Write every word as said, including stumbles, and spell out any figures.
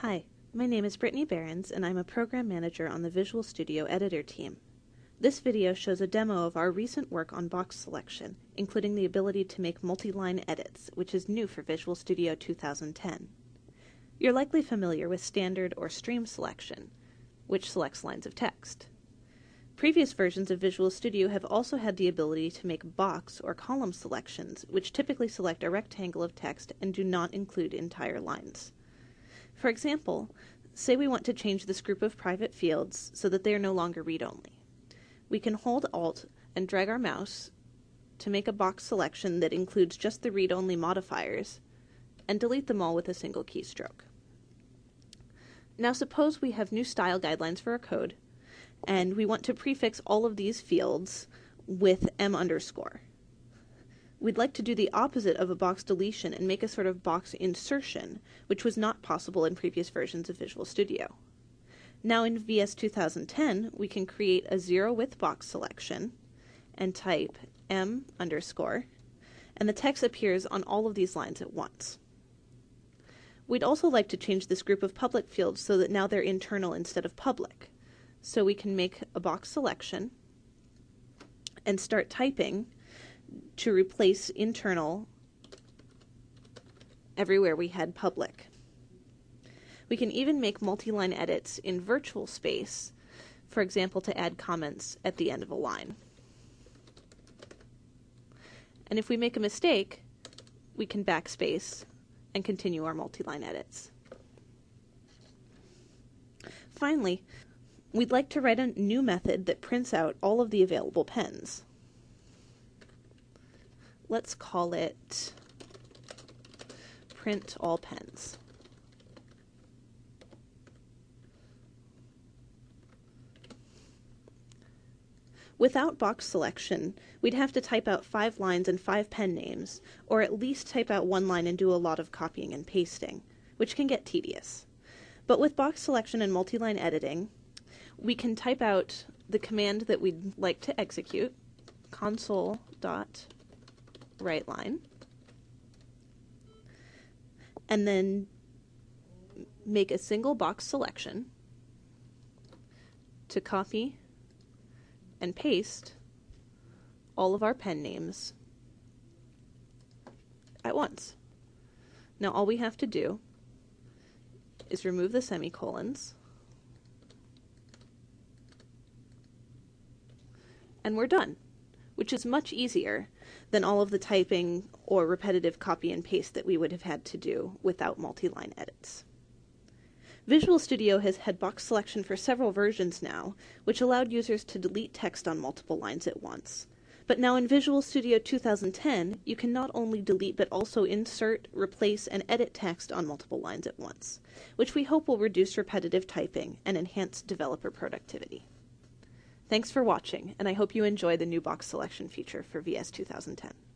Hi, my name is Brittany Behrens, and I'm a Program Manager on the Visual Studio Editor team. This video shows a demo of our recent work on box selection, including the ability to make multi-line edits, which is new for Visual Studio two thousand ten. You're likely familiar with standard or stream selection, which selects lines of text. Previous versions of Visual Studio have also had the ability to make box or column selections, which typically select a rectangle of text and do not include entire lines. For example, say we want to change this group of private fields so that they are no longer read-only. We can hold Alt and drag our mouse to make a box selection that includes just the read-only modifiers and delete them all with a single keystroke. Now suppose we have new style guidelines for our code and we want to prefix all of these fields with M underscore. We'd like to do the opposite of a box deletion and make a sort of box insertion, which was not possible in previous versions of Visual Studio. Now in V S two thousand ten, we can create a zero width box selection and type M underscore, and the text appears on all of these lines at once. We'd also like to change this group of public fields so that now they're internal instead of public. So we can make a box selection and start typing to replace internal everywhere we had public. We can even make multi-line edits in virtual space, for example, to add comments at the end of a line. And if we make a mistake, we can backspace and continue our multi-line edits. Finally, we'd like to write a new method that prints out all of the available pens. Let's call it print all pens. Without box selection, we'd have to type out five lines and five pen names, or at least type out one line and do a lot of copying and pasting, which can get tedious. But with box selection and multi-line editing, we can type out the command that we'd like to execute, console.writeLine, and then make a single box selection to copy and paste all of our pen names at once. Now all we have to do is remove the semicolons, and we're done, which is much easier than all of the typing or repetitive copy and paste that we would have had to do without multi-line edits. Visual Studio has had box selection for several versions now, which allowed users to delete text on multiple lines at once. But now in Visual Studio two thousand ten, you can not only delete but also insert, replace, and edit text on multiple lines at once, which we hope will reduce repetitive typing and enhance developer productivity. Thanks for watching, and I hope you enjoy the new box selection feature for V S two thousand ten.